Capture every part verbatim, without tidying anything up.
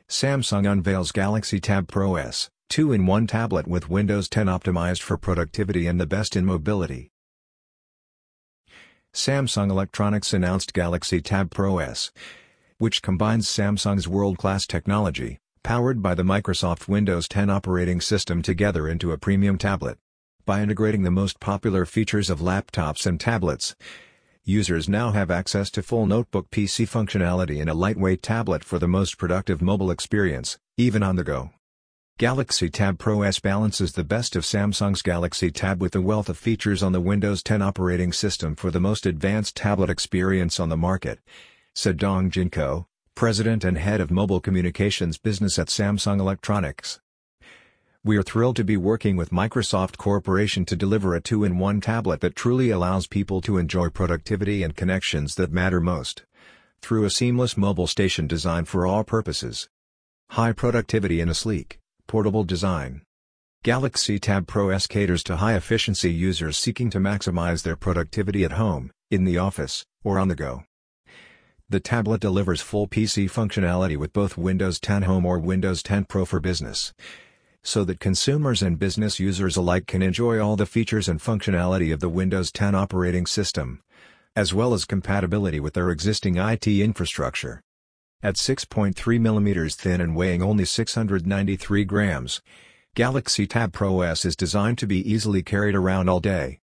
Samsung unveils Galaxy Tab Pro S, two in one tablet with Windows ten optimized for productivity and the best in mobility. Samsung Electronics announced Galaxy Tab Pro S, which combines Samsung's world-class technology, powered by the Microsoft Windows ten operating system together into a premium tablet. By integrating the most popular features of laptops and tablets, users now have access to full notebook P C functionality in a lightweight tablet for the most productive mobile experience, even on the go. Galaxy Tab Pro S balances the best of Samsung's Galaxy Tab with a wealth of features on the Windows ten operating system for the most advanced tablet experience on the market, said Dongjin Ko, president and head of mobile communications business at Samsung Electronics. "We are thrilled to be working with Microsoft Corporation to deliver a two in one tablet that truly allows people to enjoy productivity and connections that matter most, through a seamless mobile station designed for all purposes. High productivity in a sleek, portable design. Galaxy Tab Pro S caters to high-efficiency users seeking to maximize their productivity at home, in the office, or on the go. The tablet delivers full P C functionality with both Windows ten Home or Windows ten Pro for Business, so that consumers and business users alike can enjoy all the features and functionality of the Windows ten operating system, as well as compatibility with their existing I T infrastructure. At six point three millimeters thin and weighing only six hundred ninety-three grams, Galaxy Tab Pro S is designed to be easily carried around all day.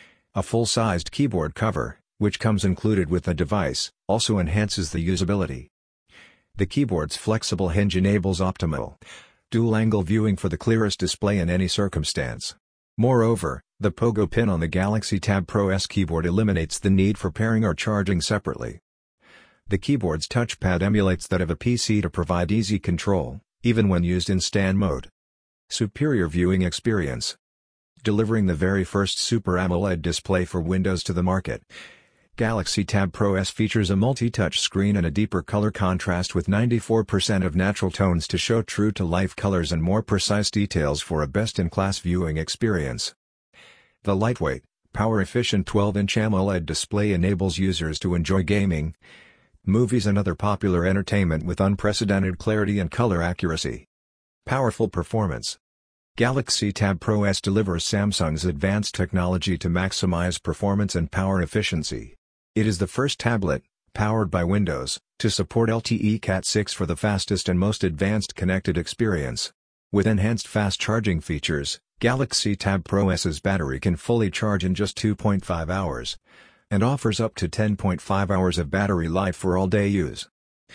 A full-sized keyboard cover, which comes included with the device, also enhances the usability. The keyboard's flexible hinge enables optimal dual-angle viewing for the clearest display in any circumstance. Moreover, the pogo pin on the Galaxy Tab Pro S keyboard eliminates the need for pairing or charging separately. The keyboard's touchpad emulates that of a P C to provide easy control, even when used in stand mode. Superior viewing experience. Delivering the very first Super AMOLED display for Windows to the market, Galaxy Tab Pro S features a multi-touch screen and a deeper color contrast with ninety-four percent of natural tones to show true-to-life colors and more precise details for a best-in-class viewing experience. The lightweight, power-efficient twelve inch AMOLED display enables users to enjoy gaming, movies and other popular entertainment with unprecedented clarity and color accuracy. Powerful performance. Galaxy Tab Pro S delivers Samsung's advanced technology to maximize performance and power efficiency. It is the first tablet, powered by Windows, to support L T E Cat six for the fastest and most advanced connected experience. With enhanced fast charging features, Galaxy Tab Pro S's battery can fully charge in just two point five hours, and offers up to ten point five hours of battery life for all-day use.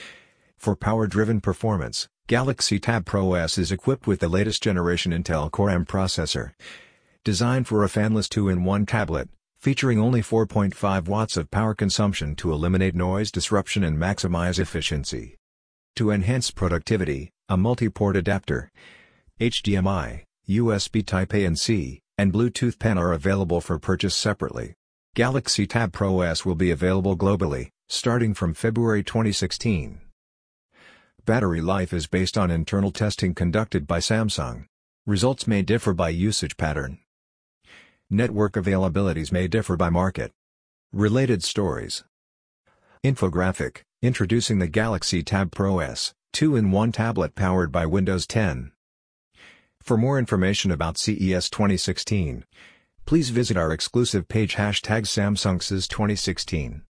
For power-driven performance, Galaxy Tab Pro S is equipped with the latest generation Intel Core M processor, designed for a fanless two in one tablet, featuring only four point five watts of power consumption to eliminate noise disruption and maximize efficiency. To enhance productivity, a multi-port adapter, H D M I, U S B Type-A and C, and Bluetooth pen are available for purchase separately. Galaxy Tab Pro S will be available globally, starting from February twenty sixteen. Battery life is based on internal testing conducted by Samsung. Results may differ by usage pattern. Network availabilities may differ by market. Related stories. Infographic, introducing the Galaxy Tab Pro S, two in one tablet powered by Windows ten. For more information about C E S twenty sixteen, please visit our exclusive page hashtag Samsung C E S twenty sixteen.